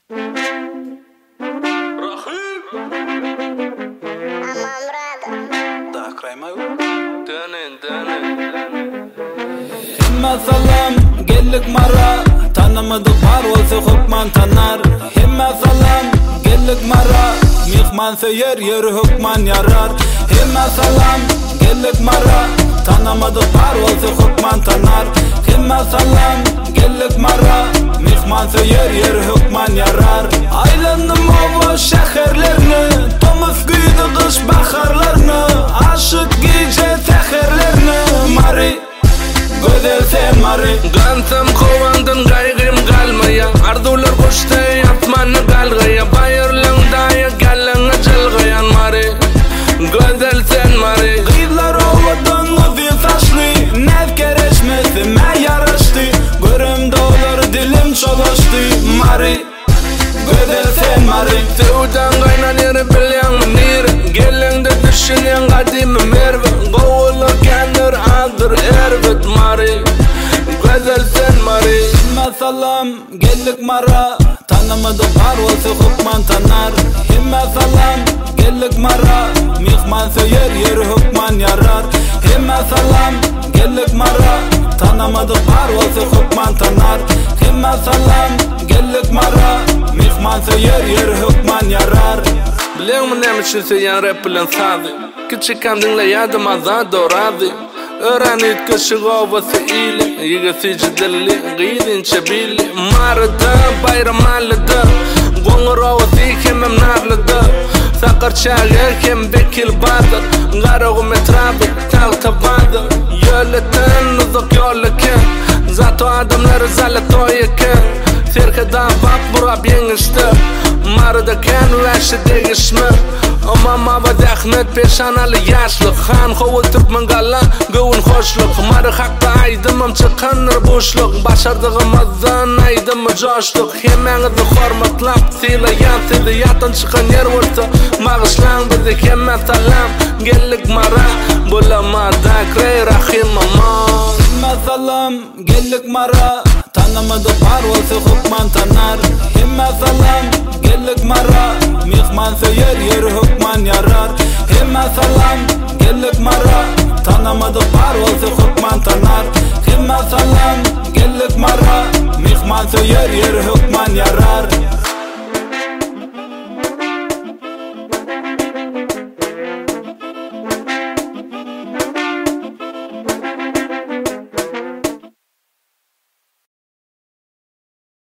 Himma salam gellik mara tanımadı var olsa hukman tanar. Himma salam gellik mara mihman söyler yeri hukman yarar. Himma salam gellik mara tanımadı var olsa hukman tanar. Himma salam gellik mara mihman söyler yeri hukman yarar. Aylandım ova şehirlerini tomuz güydü kış baharlarını aşık gece teherlerini mari Gözel sen mari Gansam kovandın gaygım galmaya Ardular kuştay atmanı galgaya Bayırlan daya gallana jalgayan mari Gözel sen mari Gıylar ovadan uzun saçlı Nev kereşmesi me yaraştı Görümde olur dilim çalıştı mari Gözel sen mari Sevdan gaynan yeri bilyan mınir Gelende düşünen kadimi merve Goğulu kendir adır ervet mari Gözel sen mari Himma salam gellik mara tanımadı var olsa hukman tanar. Himma salam gellik mara mihman söyler yeri hukman yarar. Himma salam gellik mara tanımadı var olsa hukman tanar. Himma salam gellik mara mihman söyler yeri hukman yarar. Biliyor mu ne için seyen rap bilen sazi Küçükken dinleyedim azad orazi Öğrenit kışık ovası ili Yigesici dilli giyidince billi Marıda bayramallıda Gongur ovası kemem narlıda Sakar çağır kem bekil badır Garogum etrafı tal tabadır Yöletin uzak yolleken Zato adamları zalatoyeken Serkeden bak burab yenişti Marıda ken veşi değişme Ama mava dehnet peşanalı yaşlık Han kovul Türkmen galla gövün hoşluk Marı hakta aydımım çıkanır boşluk Başardığımızdan aydımı coşluk Hemenizi hormatlap silayan sizi yatan çıkan yer vursa Mağışlan bizi hemen salam Gellik mara bulamada krey rahim aman Himma salam gellik mara tanımadı var olsa hukman tanar. Himma salam gellik mara mihman söyler yeri hukman yarar. Himma salam gellik mara tanımadı var olsa hukman tanar. Himma salam gellik mara mihman söyler yeri hukman yarar.